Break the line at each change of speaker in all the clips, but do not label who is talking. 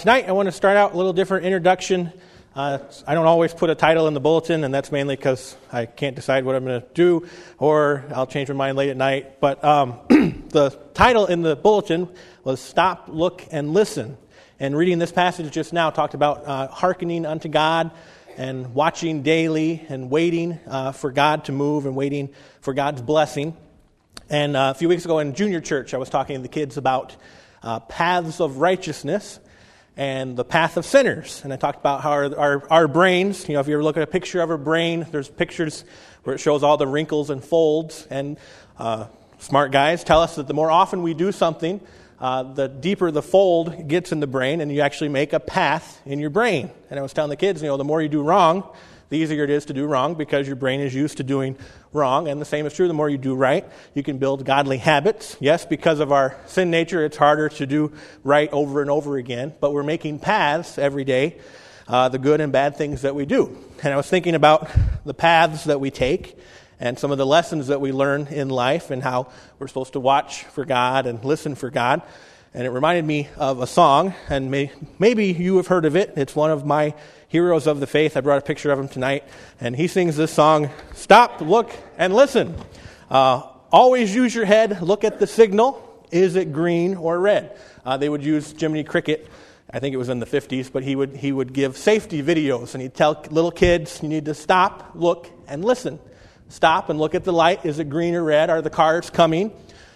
Tonight I want to start out a little different introduction. I don't always put a title in the bulletin, and that's mainly because I can't decide what I'm going to do, or I'll change my mind late at night. But the title in the bulletin was Stop, Look, and Listen. And reading this passage just now talked about hearkening unto God and watching daily and waiting for God to move and waiting for God's blessing. And a few weeks ago in junior church, I was talking to the kids about paths of righteousness and the path of sinners. And I talked about how our brains, if you ever look at a picture of a brain, there's pictures where it shows all the wrinkles and folds. And smart guys tell us that the more often we do something, the deeper the fold gets in the brain, and you actually make a path in your brain. And I was telling the kids, the more you do wrong, the easier it is to do wrong because your brain is used to doing wrong. And the same is true, the more you do right, you can build godly habits. Yes, because of our sin nature, it's harder to do right over and over again. But we're making paths every day, the good and bad things that we do. And I was thinking about the paths that we take and some of the lessons that we learn in life and how we're supposed to watch for God and listen for God. And it reminded me of a song, and maybe you have heard of it. It's one of my heroes of the faith. I brought a picture of him tonight, and he sings this song, Stop, Look, and Listen. Always use your head, look at the signal. Is it green or red? They would use Jiminy Cricket. I think it was in the 50s, but he would give safety videos, and he'd tell little kids, you need to stop, look, and listen. Stop and look at the light. Is it green or red? Are the cars coming?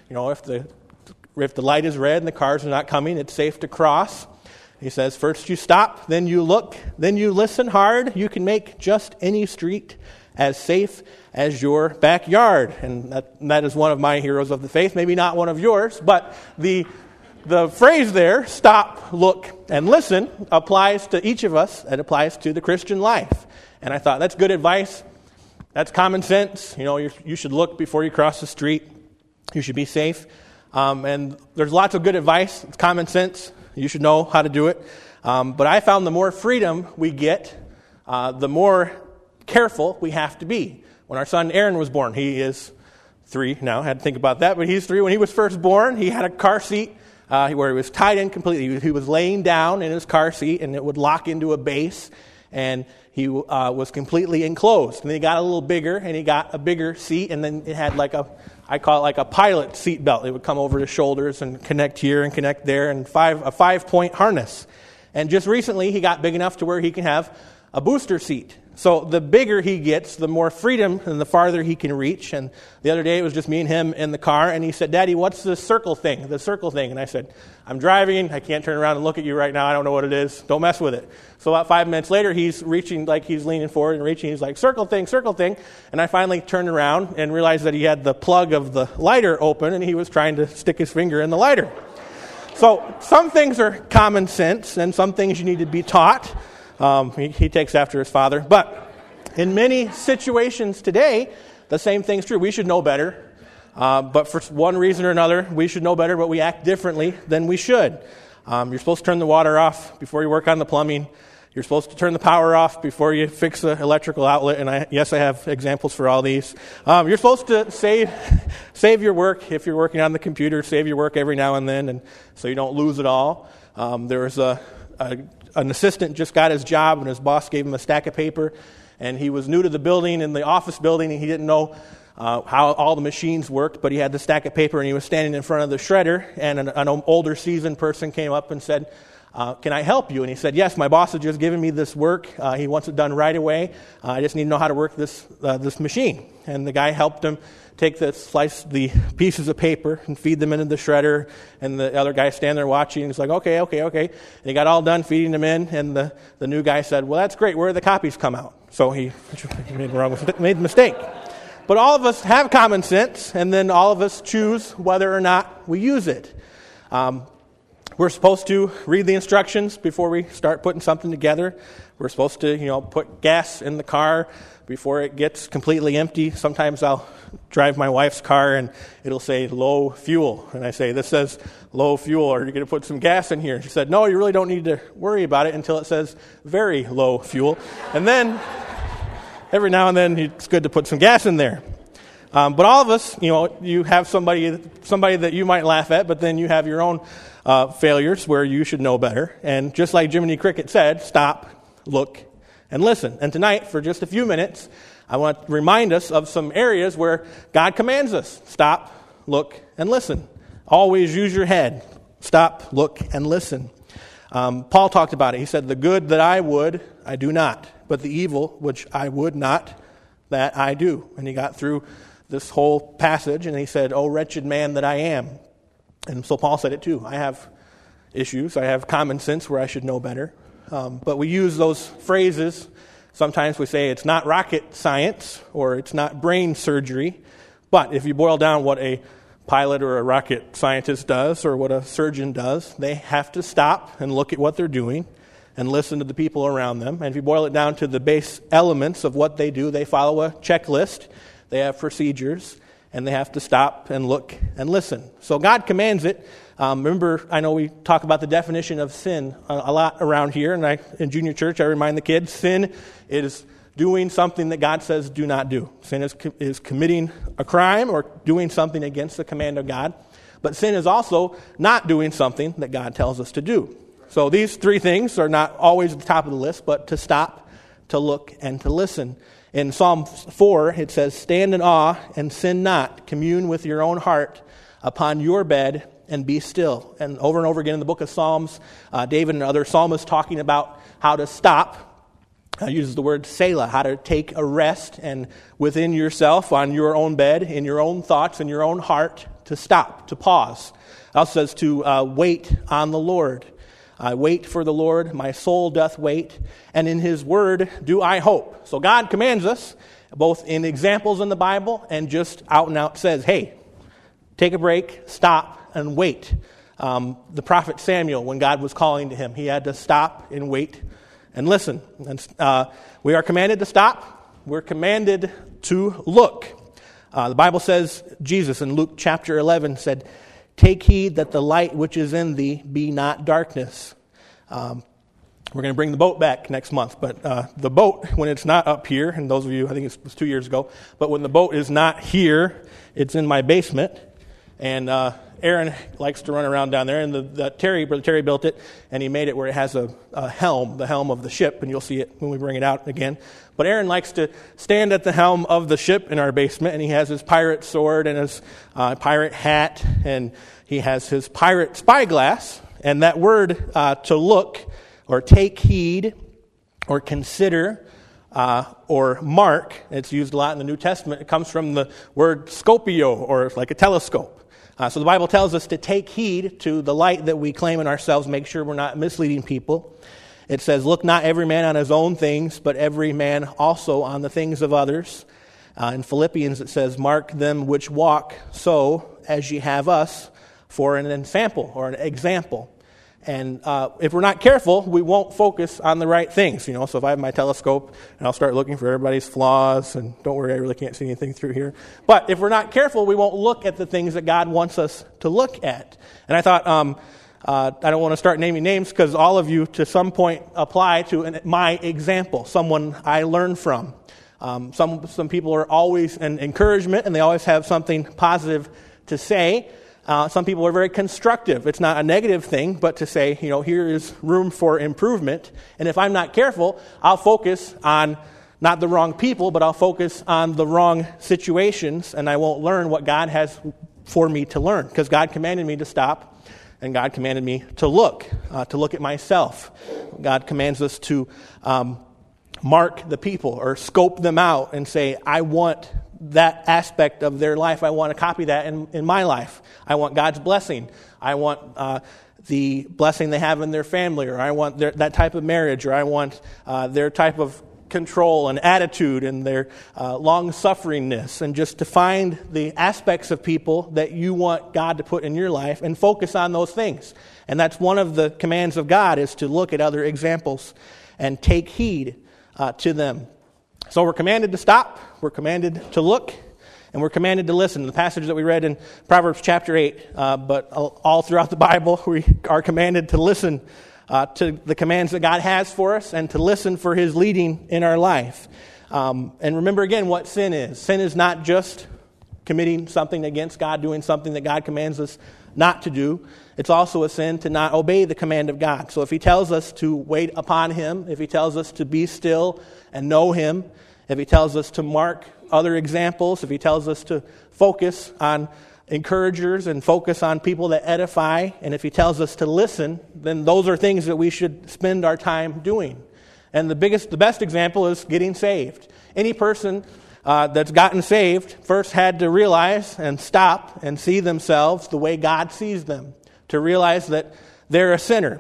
If the light is red and the cars are not coming, it's safe to cross. He says, first you stop, then you look, then you listen hard. You can make just any street as safe as your backyard. And that is one of my heroes of the faith. Maybe not one of yours, but the phrase there, stop, look, and listen, applies to each of us. It applies to the Christian life. And I thought, that's good advice. That's common sense. You should look before you cross the street. You should be safe. And there's lots of good advice. It's common sense. You should know how to do it. But I found the more freedom we get, the more careful we have to be. When our son Aaron was born, he is 3 now. I had to think about that, but he's 3. When he was first born, he had a car seat where he was tied in completely. He was laying down in his car seat, and it would lock into a base, and he was completely enclosed. And then he got a little bigger, and he got a bigger seat, and then it had I call it like a pilot seat belt. It would come over his shoulders and connect here and connect there, and a 5-point harness. And just recently, he got big enough to where he can have a booster seat. So the bigger he gets, the more freedom and the farther he can reach. And the other day, it was just me and him in the car, and he said, Daddy, what's the circle thing? And I said, I'm driving. I can't turn around and look at you right now. I don't know what it is. Don't mess with it. So about 5 minutes later, he's reaching, like he's leaning forward and reaching. He's like, circle thing. And I finally turned around and realized that he had the plug of the lighter open, and he was trying to stick his finger in the lighter. So some things are common sense, and some things you need to be taught. He takes after his father. But in many situations today, the same thing's true. We should know better. But for one reason or another, we should know better, but we act differently than we should. You're supposed to turn the water off before you work on the plumbing. You're supposed to turn the power off before you fix the electrical outlet. And I have examples for all these. You're supposed to save your work if you're working on the computer. Save your work every now and then, and so you don't lose it all. There was an assistant just got his job, and his boss gave him a stack of paper, and he was new to the building, in the office building, and he didn't know how all the machines worked, but he had the stack of paper, and he was standing in front of the shredder, and an older seasoned person came up and said, can I help you? And he said, yes, my boss has just given me this work. He wants it done right away. I just need to know how to work this machine. And the guy helped him slice the pieces of paper and feed them into the shredder. And the other guy standing there watching. And he's like, okay. And he got all done feeding them in. And the new guy said, well, that's great. Where did the copies come out? So he made the mistake. But all of us have common sense, and then all of us choose whether or not we use it. We're supposed to read the instructions before we start putting something together. We're supposed to, put gas in the car before it gets completely empty. Sometimes I'll drive my wife's car and it'll say low fuel. And I say, this says low fuel. Are you going to put some gas in here? And she said, no, you really don't need to worry about it until it says very low fuel. And then every now and then it's good to put some gas in there. But all of us, you have somebody that you might laugh at, but then you have your own failures where you should know better. And just like Jiminy Cricket said, stop, look, and listen. And tonight, for just a few minutes, I want to remind us of some areas where God commands us. Stop, look, and listen. Always use your head. Stop, look, and listen. Paul talked about it. He said, the good that I would, I do not. But the evil, which I would not, that I do. And he got through this whole passage, and he said, oh, wretched man that I am. And so Paul said it too. I have issues. I have common sense where I should know better. But we use those phrases. Sometimes we say it's not rocket science or it's not brain surgery. But if you boil down what a pilot or a rocket scientist does or what a surgeon does, they have to stop and look at what they're doing and listen to the people around them. And if you boil it down to the base elements of what they do, they follow a checklist. They have procedures, and they have to stop and look and listen. So God commands it. Remember, I know we talk about the definition of sin a lot around here, and in junior church I remind the kids, sin is doing something that God says do not do. Sin is committing a crime or doing something against the command of God. But sin is also not doing something that God tells us to do. So these three things are not always at the top of the list, but to stop, to look, and to listen. In Psalm 4, it says, stand in awe and sin not. Commune with your own heart upon your bed and be still. And over again in the book of Psalms, David and other psalmists talking about how to stop. Uses the word Selah, how to take a rest and within yourself, on your own bed, in your own thoughts, in your own heart, to stop, to pause. It also says to wait on the Lord. I wait for the Lord, my soul doth wait, and in his word do I hope. So God commands us, both in examples in the Bible and just out and out says, hey, take a break, stop, and wait. The prophet Samuel, when God was calling to him, he had to stop and wait and listen. And we are commanded to stop. We're commanded to look. The Bible says, Jesus in Luke chapter 11 said, take heed that the light which is in thee be not darkness. We're going to bring the boat back next month, but the boat, when it's not up here, and those of you, I think it was 2 years ago, but when the boat is not here, it's in my basement, and Aaron likes to run around down there, and Brother Terry built it, and he made it where it has a helm, the helm of the ship, and you'll see it when we bring it out again. But Aaron likes to stand at the helm of the ship in our basement, and he has his pirate sword and his pirate hat, and he has his pirate spyglass, and that word to look, or take heed, or consider, or mark, it's used a lot in the New Testament. It comes from the word scopio, or like a telescope. So the Bible tells us to take heed to the light that we claim in ourselves, make sure we're not misleading people. It says, look not every man on his own things, but every man also on the things of others. In Philippians it says, mark them which walk so as ye have us for an ensample or an example. And if we're not careful, we won't focus on the right things. So if I have my telescope and I'll start looking for everybody's flaws, and don't worry, I really can't see anything through here. But if we're not careful, we won't look at the things that God wants us to look at. And I thought, I don't want to start naming names because all of you to some point apply to my example, someone I learned from. Some people are always an encouragement and they always have something positive to say. Some people are very constructive. It's not a negative thing, but to say, here is room for improvement. And if I'm not careful, I'll focus on not the wrong people, but I'll focus on the wrong situations, and I won't learn what God has for me to learn. Because God commanded me to stop, and God commanded me to look at myself. God commands us to mark the people or scope them out and say, I want that aspect of their life. I want to copy that in my life. I want God's blessing. I want the blessing they have in their family, or I want that type of marriage, or I want their type of control and attitude and their long-sufferingness, and just to find the aspects of people that you want God to put in your life and focus on those things. And that's one of the commands of God, is to look at other examples and take heed to them. So we're commanded to stop, we're commanded to look, and we're commanded to listen. The passage that we read in Proverbs chapter 8, but all throughout the Bible, we are commanded to listen to the commands that God has for us and to listen for His leading in our life. And remember again what sin is. Sin is not just committing something against God, doing something that God commands us not to do. It's also a sin to not obey the command of God. So if he tells us to wait upon him, if he tells us to be still and know him, if he tells us to mark other examples, if he tells us to focus on encouragers and focus on people that edify, and if he tells us to listen, then those are things that we should spend our time doing. And the best example is getting saved. Any person that's gotten saved first had to realize and stop and see themselves the way God sees them, to realize that they're a sinner,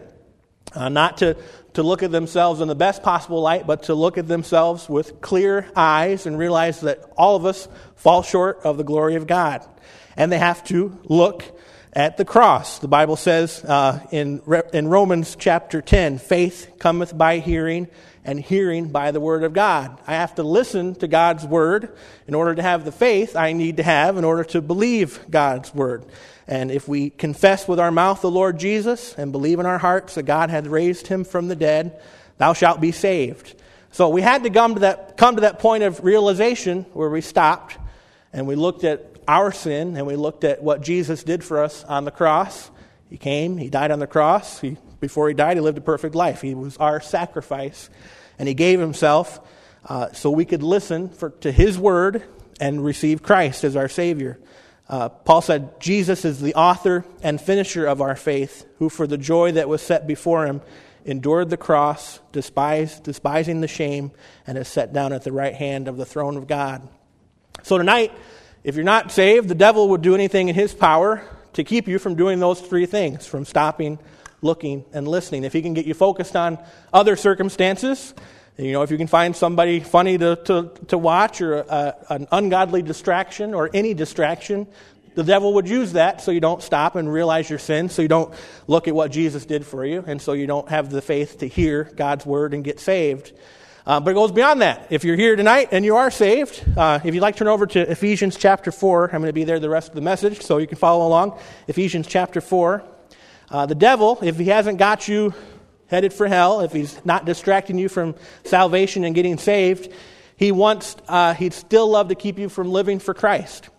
not to look at themselves in the best possible light, but to look at themselves with clear eyes and realize that all of us fall short of the glory of God. And they have to look at the cross. The Bible says in Romans chapter 10, faith cometh by hearing, and hearing by the word of God. I have to listen to God's word in order to have the faith I need to have in order to believe God's word. And if we confess with our mouth the Lord Jesus and believe in our hearts that God had raised him from the dead, thou shalt be saved. So we had to come to that point of realization where we stopped and we looked at our sin and we looked at what Jesus did for us on the cross. He came, he died on the cross. Before he died, he lived a perfect life. He was our sacrifice. And he gave himself so we could listen to his word and receive Christ as our Savior. Paul said, Jesus is the author and finisher of our faith, who for the joy that was set before him endured the cross, despising the shame, and is set down at the right hand of the throne of God. So tonight, if you're not saved, the devil would do anything in his power to keep you from doing those three things, from stopping, looking, and listening. If he can get you focused on other circumstances, if you can find somebody funny to watch or an ungodly distraction or any distraction, the devil would use that so you don't stop and realize your sin, so you don't look at what Jesus did for you, and so you don't have the faith to hear God's word and get saved. But it goes beyond that. If you're here tonight and you are saved, if you'd like to turn over to Ephesians chapter 4, I'm going to be there the rest of the message, so you can follow along. Ephesians chapter 4. The devil, if he hasn't got you headed for hell, if he's not distracting you from salvation and getting saved, he'd still love to keep you from living for Christ.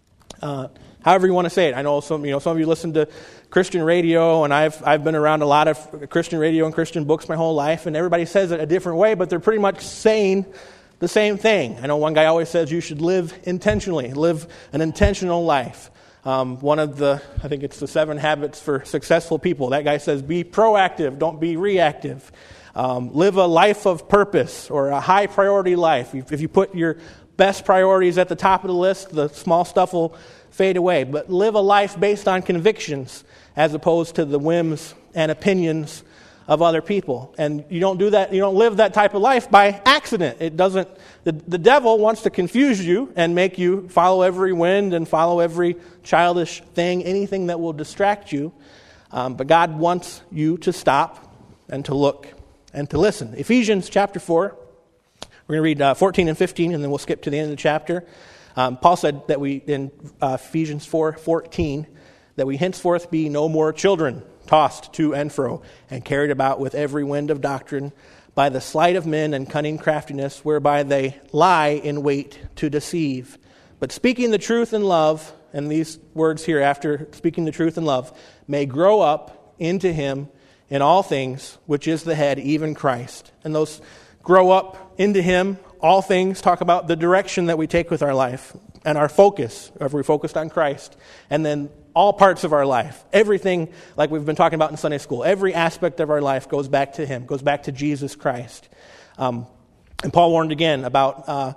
However you want to say it. I know some of you listen to Christian radio, and I've been around a lot of Christian radio and Christian books my whole life, and everybody says it a different way, but they're pretty much saying the same thing. I know one guy always says you should live intentionally, live an intentional life. One of I think it's the 7 habits for successful people. That guy says, be proactive, don't be reactive. Live a life of purpose or a high priority life. If you put your best priorities at the top of the list, the small stuff will fade away. But live a life based on convictions as opposed to the whims and opinions of other people. And you don't do that, you don't live that type of life by accident. It doesn't, the devil wants to confuse you and make you follow every wind and follow every childish thing, anything that will distract you. But God wants you to stop and to look and to listen. Ephesians chapter 4, we're going to read 14 and 15, and then we'll skip to the end of the chapter. Paul said that in Ephesians 4:14, that we henceforth be no more children, tossed to and fro, and carried about with every wind of doctrine, by the sleight of men and cunning craftiness, whereby they lie in wait to deceive. But speaking the truth in love, and these words here after speaking the truth in love, may grow up into him in all things, which is the head, even Christ. And those grow up into him, all things, talk about the direction that we take with our life and our focus, if we're focused on Christ. And then all parts of our life, everything like we've been talking about in Sunday school, every aspect of our life goes back to him, goes back to Jesus Christ. And Paul warned again about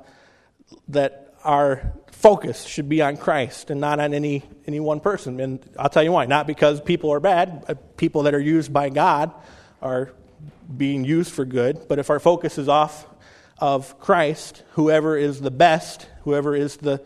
that our focus should be on Christ and not on any one person. And I'll tell you why. Not because people are bad. People that are used by God are being used for good. But if our focus is off of Christ, whoever is the best, whoever is the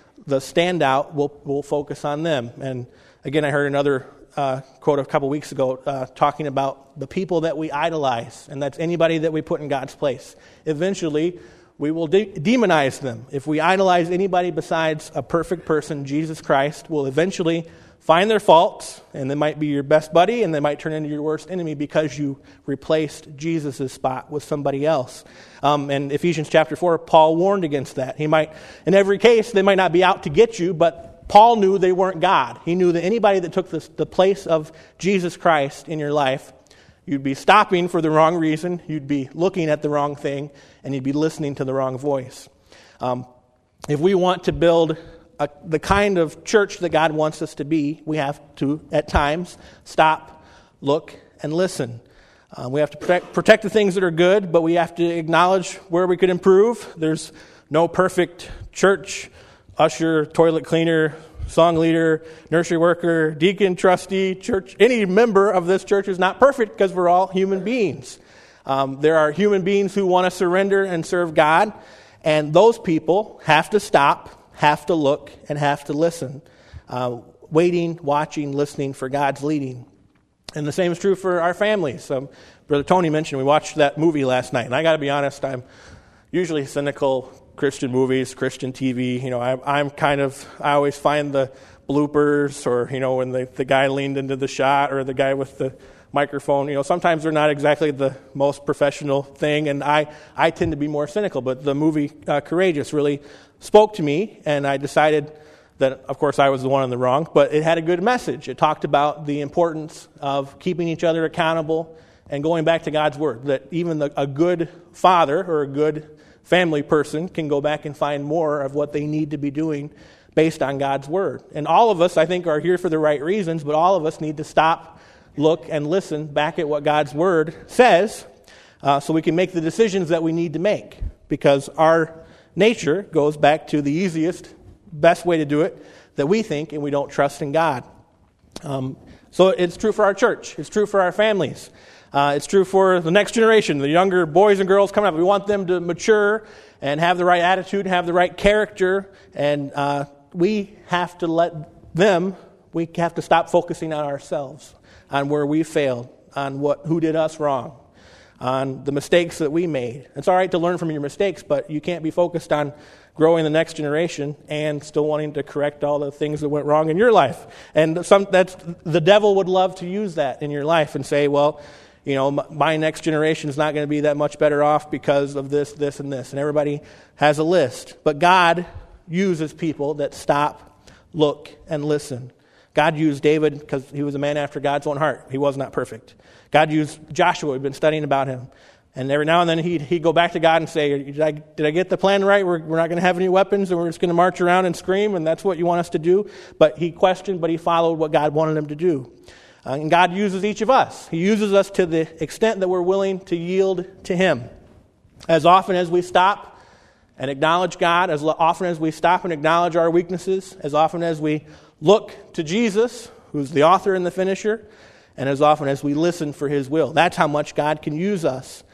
standout, we'll focus on them. And again, I heard another quote a couple weeks ago talking about the people that we idolize, and that's anybody that we put in God's place. Eventually, we will demonize them. If we idolize anybody besides a perfect person, Jesus Christ, we'll eventually find their faults, and they might be your best buddy, and they might turn into your worst enemy because you replaced Jesus' spot with somebody else. In Ephesians chapter 4, Paul warned against that. He might, in every case, they might not be out to get you, but Paul knew they weren't God. He knew that anybody that took the place of Jesus Christ in your life, you'd be stopping for the wrong reason, you'd be looking at the wrong thing, and you'd be listening to the wrong voice. If we want to build the kind of church that God wants us to be, we have to, at times, stop, look, and listen. We have to protect the things that are good, but we have to acknowledge where we could improve. There's no perfect church, usher, toilet cleaner, song leader, nursery worker, deacon, trustee, church. Any member of this church is not perfect because we're all human beings. There are human beings who want to surrender and serve God, and those people have to stop, have to look, and have to listen. Waiting, watching, listening for God's leading. And the same is true for our families. Brother Tony mentioned we watched that movie last night, and I got to be honest, I'm usually cynical. Christian movies, Christian TV, I always find the bloopers or, when the guy leaned into the shot or the guy with the microphone, sometimes they're not exactly the most professional thing, and I tend to be more cynical, but the movie Courageous really spoke to me, and I decided that, of course, I was the one in the wrong, but it had a good message. It talked about the importance of keeping each other accountable and going back to God's Word, that even a good father or a good family person can go back and find more of what they need to be doing based on God's Word. And all of us, I think, are here for the right reasons, but all of us need to stop, look, and listen back at what God's Word says so we can make the decisions that we need to make, because our nature goes back to the easiest, best way to do it that we think, and we don't trust in God. So it's true for our church. It's true for our families. It's true for the next generation, the younger boys and girls coming up. We want them to mature and have the right attitude, have the right character, and we have to we have to stop focusing on ourselves, on where we failed, on who did us wrong, on the mistakes that we made. It's all right to learn from your mistakes, but you can't be focused on growing the next generation and still wanting to correct all the things that went wrong in your life. And the devil would love to use that in your life and say, well, my next generation is not going to be that much better off because of this, this, and this. And everybody has a list. But God uses people that stop, look, and listen. God used David because he was a man after God's own heart. He was not perfect. God used Joshua. We've been studying about him. And every now and then he'd go back to God and say, did I get the plan right? We're not going to have any weapons and we're just going to march around and scream and that's what you want us to do? But he questioned, but he followed what God wanted him to do. And God uses each of us. He uses us to the extent that we're willing to yield to Him. As often as we stop and acknowledge God, as often as we stop and acknowledge our weaknesses, as often as we look to Jesus, who's the author and the finisher, and as often as we listen for His will. That's how much God can use us.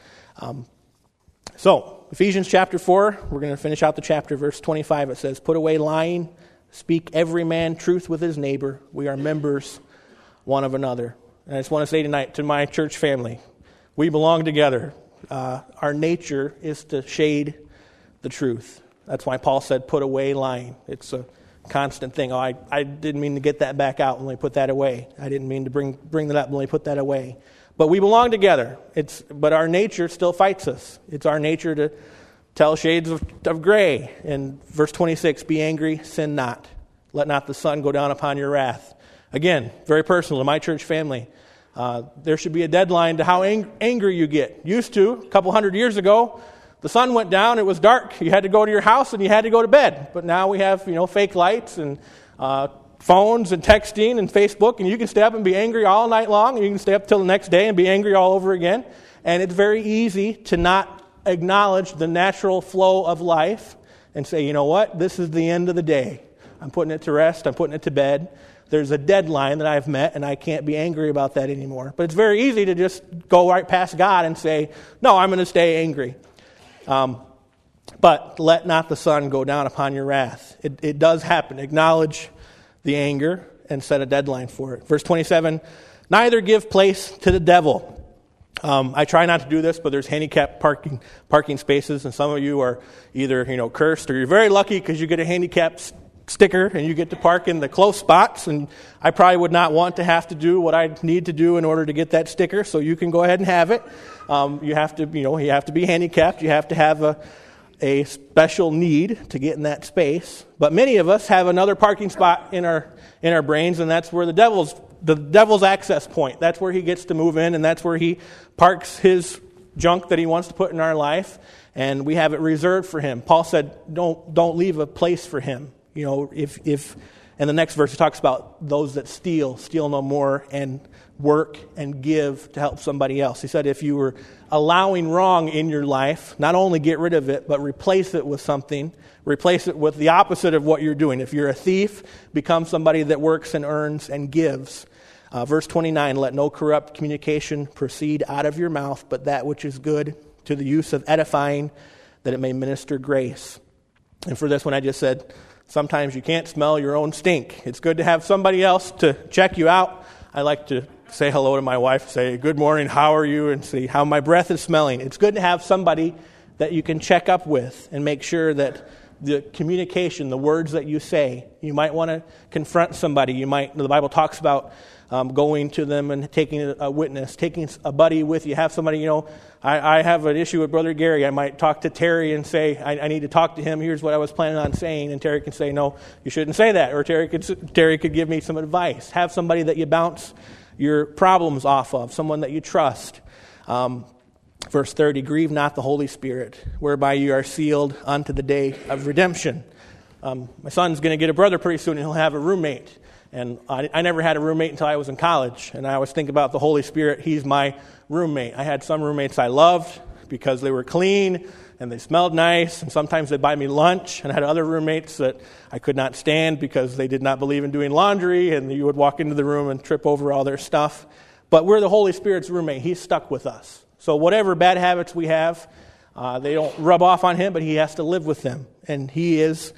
So, Ephesians chapter 4, we're going to finish out the chapter, verse 25. It says, "Put away lying, speak every man truth with his neighbor. We are members one of another." And I just want to say tonight to my church family, we belong together. Our nature is to shade the truth. That's why Paul said, put away lying. It's a constant thing. I didn't mean to get that back out when they put that away. I didn't mean to bring that up when they put that away. But we belong together. But our nature still fights us. It's our nature to tell shades of gray. In verse 26, be angry, sin not. Let not the sun go down upon your wrath. Again, very personal to my church family. There should be a deadline to how angry you get. Used to, a couple hundred years ago, the sun went down, it was dark. You had to go to your house and you had to go to bed. But now we have, fake lights and phones and texting and Facebook, and you can stay up and be angry all night long, and you can stay up till the next day and be angry all over again. And it's very easy to not acknowledge the natural flow of life and say, you know what, this is the end of the day. I'm putting it to rest, I'm putting it to bed. There's a deadline that I've met, and I can't be angry about that anymore. But it's very easy to just go right past God and say, no, I'm going to stay angry. But let not the sun go down upon your wrath. It does happen. Acknowledge the anger and set a deadline for it. Verse 27, neither give place to the devil. I try not to do this, but there's handicapped parking spaces, and some of you are either cursed or you're very lucky because you get a handicapped sticker and you get to park in the close spots, and I probably would not want to have to do what I need to do in order to get that sticker, so you can go ahead and have it. You have to be handicapped. You have to have a special need to get in that space. But many of us have another parking spot in our brains, and that's where the devil's access point. That's where he gets to move in, and that's where he parks his junk that he wants to put in our life, and we have it reserved for him. Paul said, don't leave a place for him. You know, if and the next verse, he talks about those that steal no more, and work and give to help somebody else. He said if you were allowing wrong in your life, not only get rid of it, but replace it with something. Replace it with the opposite of what you're doing. If you're a thief, become somebody that works and earns and gives. Verse 29, let no corrupt communication proceed out of your mouth, but that which is good to the use of edifying, that it may minister grace. And for this one, I just said, sometimes you can't smell your own stink. It's good to have somebody else to check you out. I like to say hello to my wife, say, good morning, how are you, and see how my breath is smelling. It's good to have somebody that you can check up with and make sure that the communication, the words that you say, you might want to confront somebody. The Bible talks about going to them and taking a witness, taking a buddy with you. Have somebody, I have an issue with Brother Gary. I might talk to Terry and say, I need to talk to him. Here's what I was planning on saying. And Terry can say, no, you shouldn't say that. Or Terry could give me some advice. Have somebody that you bounce your problems off of, someone that you trust. Verse 30, grieve not the Holy Spirit, whereby you are sealed unto the day of redemption. My son's going to get a brother pretty soon, and he'll have a roommate. And I never had a roommate until I was in college. And I always think about the Holy Spirit. He's my roommate. I had some roommates I loved because they were clean and they smelled nice. And sometimes they'd buy me lunch. And I had other roommates that I could not stand because they did not believe in doing laundry. And you would walk into the room and trip over all their stuff. But we're the Holy Spirit's roommate. He's stuck with us. So whatever bad habits we have, they don't rub off on him, but he has to live with them. And he is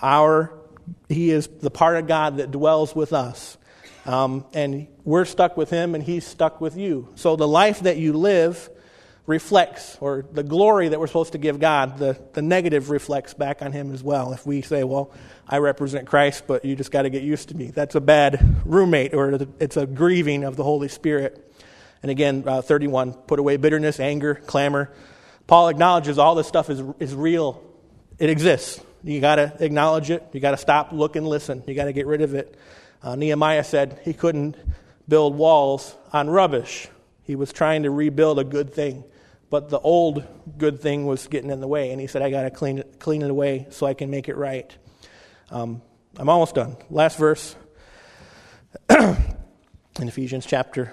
the part of God that dwells with us. And we're stuck with him, and he's stuck with you. So the life that you live reflects, or the glory that we're supposed to give God, the negative reflects back on him as well. If we say, well, I represent Christ, but you just got to get used to me. That's a bad roommate, or it's a grieving of the Holy Spirit. And again, 31, put away bitterness, anger, clamor. Paul acknowledges all this stuff is real. It exists. You got to acknowledge it. You got to stop, look, and listen. You got to get rid of it. Nehemiah said he couldn't build walls on rubbish. He was trying to rebuild a good thing, but the old good thing was getting in the way. And he said, I got to clean it away so I can make it right. I'm almost done. Last verse in Ephesians chapter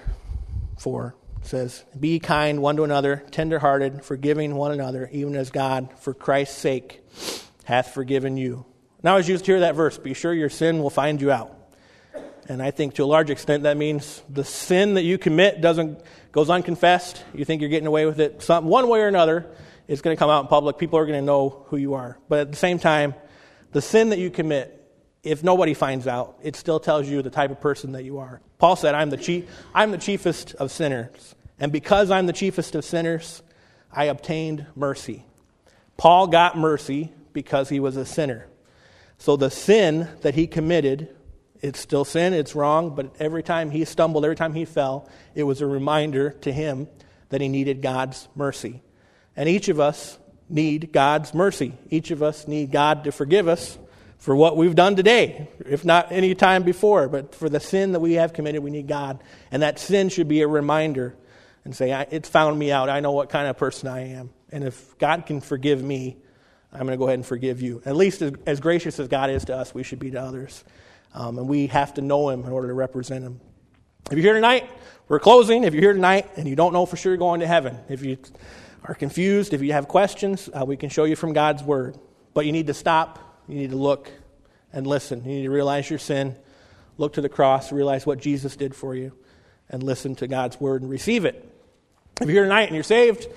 4 says, be kind one to another, tenderhearted, forgiving one another, even as God, for Christ's sake, hath forgiven you. Now, as you hear that verse, be sure your sin will find you out. And I think to a large extent that means the sin that you commit goes unconfessed. You think you're getting away with it. One way or another, it's going to come out in public. People are going to know who you are. But at the same time, the sin that you commit, if nobody finds out, it still tells you the type of person that you are. Paul said, I'm the chiefest of sinners. And because I'm the chiefest of sinners, I obtained mercy. Paul got mercy because he was a sinner. So the sin that he committed, it's still sin, it's wrong, but every time he stumbled, every time he fell, it was a reminder to him that he needed God's mercy. And each of us need God's mercy. Each of us need God to forgive us for what we've done today, if not any time before. But for the sin that we have committed, we need God. And that sin should be a reminder and say, it's found me out. I know what kind of person I am. And if God can forgive me, I'm going to go ahead and forgive you. At least as gracious as God is to us, we should be to others. And we have to know him in order to represent him. If you're here tonight, we're closing. If you're here tonight and you don't know for sure you're going to heaven, if you are confused, if you have questions, we can show you from God's word. But you need to stop. You need to look and listen. You need to realize your sin, look to the cross, realize what Jesus did for you, and listen to God's word and receive it. If you're here tonight and you're saved,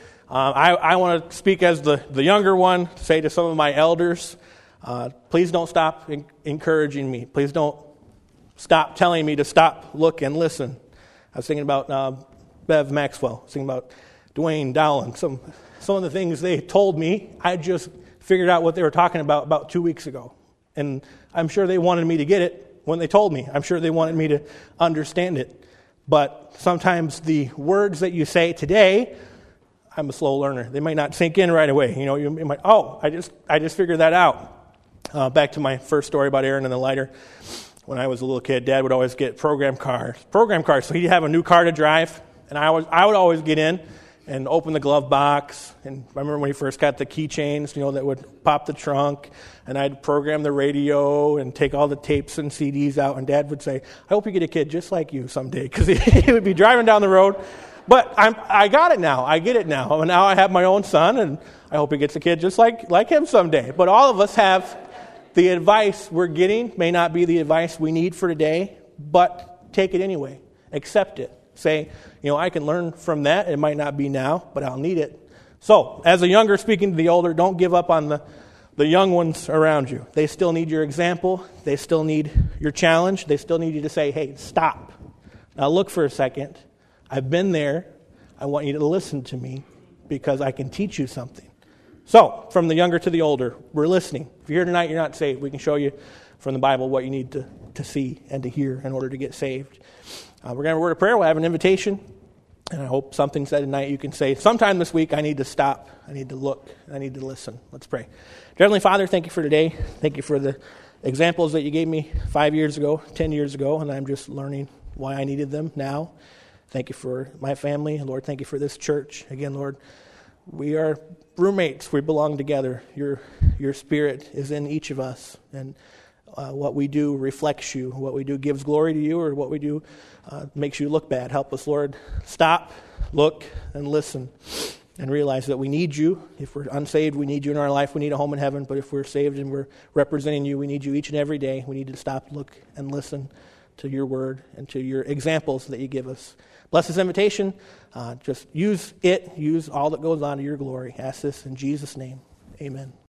I want to speak as the younger one, say to some of my elders, please don't stop encouraging me. Please don't stop telling me to stop, look, and listen. I was thinking about Bev Maxwell, I was thinking about Dwayne Dowling. Some of the things they told me, I just figured out what they were talking about 2 weeks ago. And I'm sure they wanted me to get it when they told me. I'm sure they wanted me to understand it. But sometimes the words that you say today, I'm a slow learner. They might not sink in right away. You might, I just figured that out. Back to my first story about Aaron and the lighter. When I was a little kid, Dad would always get program cars. So he'd have a new car to drive, and I would always get in and open the glove box. And I remember when he first got the keychains, that would pop the trunk, and I'd program the radio and take all the tapes and CDs out. And Dad would say, "I hope you get a kid just like you someday," because he would be driving down the road. But I got it now. I get it now. And now I have my own son, and I hope he gets a kid just like him someday. But all of us have the advice we're getting may not be the advice we need for today, but take it anyway. Accept it. Say, I can learn from that. It might not be now, but I'll need it. So, as a younger speaking to the older, don't give up on the young ones around you. They still need your example. They still need your challenge. They still need you to say, "Hey, stop. Now look for a second. I've been there. I want you to listen to me because I can teach you something." So, from the younger to the older, we're listening. If you're here tonight, you're not saved, we can show you from the Bible what you need to see and to hear in order to get saved. We're going to have a word of prayer. We'll have an invitation. And I hope something said tonight you can say, sometime this week, I need to stop. I need to look. I need to listen. Let's pray. Dear Heavenly Father, thank you for today. Thank you for the examples that you gave me 5 years ago, 10 years ago, and I'm just learning why I needed them now. Thank you for my family. Lord, thank you for this church. Again, Lord, we are roommates. We belong together. Your spirit is in each of us. And what we do reflects you. What we do gives glory to you, or what we do makes you look bad. Help us, Lord. Stop, look, and listen. And realize that we need you. If we're unsaved, we need you in our life. We need a home in heaven. But if we're saved and we're representing you, we need you each and every day. We need to stop, look, and listen to your word and to your examples that you give us. Bless this invitation. Just use all that goes on to your glory. Ask this in Jesus' name. Amen.